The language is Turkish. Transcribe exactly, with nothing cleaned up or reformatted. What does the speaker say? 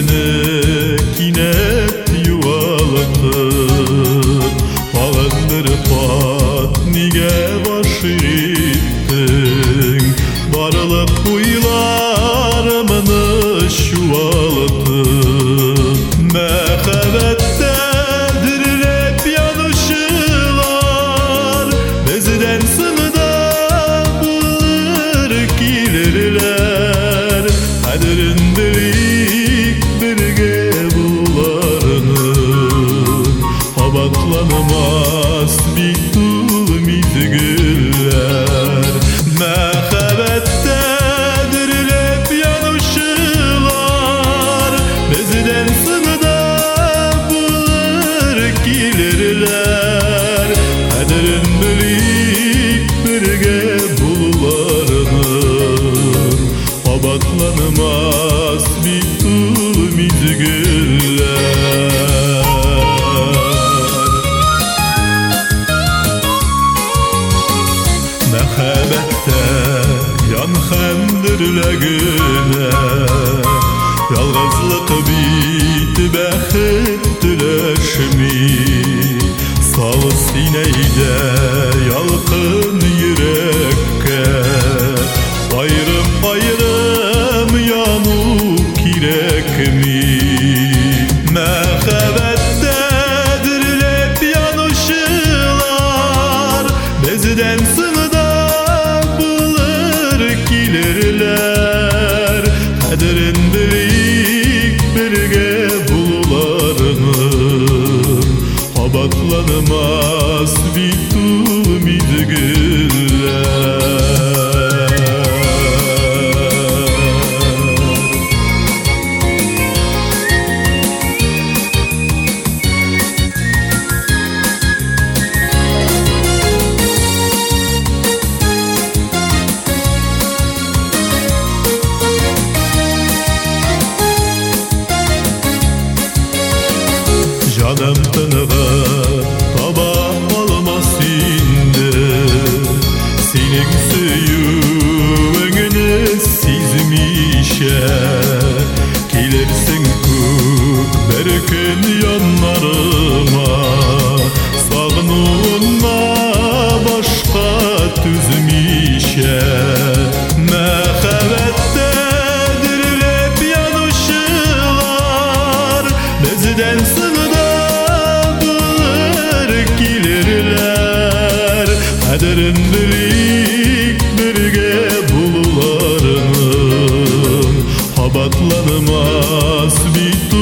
seni kinet yuvalatır. Bağındır pat nige başittin, barılıp uylarımını şuvalatır. Mehabettedir hep yanışılar, beziden sınıda bulur kilirler. Kaderindirik birge bularını, abatlanmaz bitul mizgüller. Mehabettedir hep yanışılar, beziden sınıda bulur kilirler. Kaderindirik birge bularını, abatlanmaz bitul mizgüller. Mehabette yan hemdirlegine, yalgızlık bit bəxit dileşmi. Sağ sineyde yalqın yürekke, ayrım ayrım yanıp kirekmi. Mehabettedir hep yanışılar, beziden sınıda bulur kilirler. Kaderindirik birge bulularını, abatlanmaz bitul mizgüller. Canım tınığı taba olmaz indi, senin süyüğünü sizmişe. Gelirsin kuk bir gün yanlarıma, sağınığına başka tüzmişe. Mehabettedir hep yanışılar, beziden sınıda kilirler. Kaderindirik birge bulularının, abatlanmaz bitul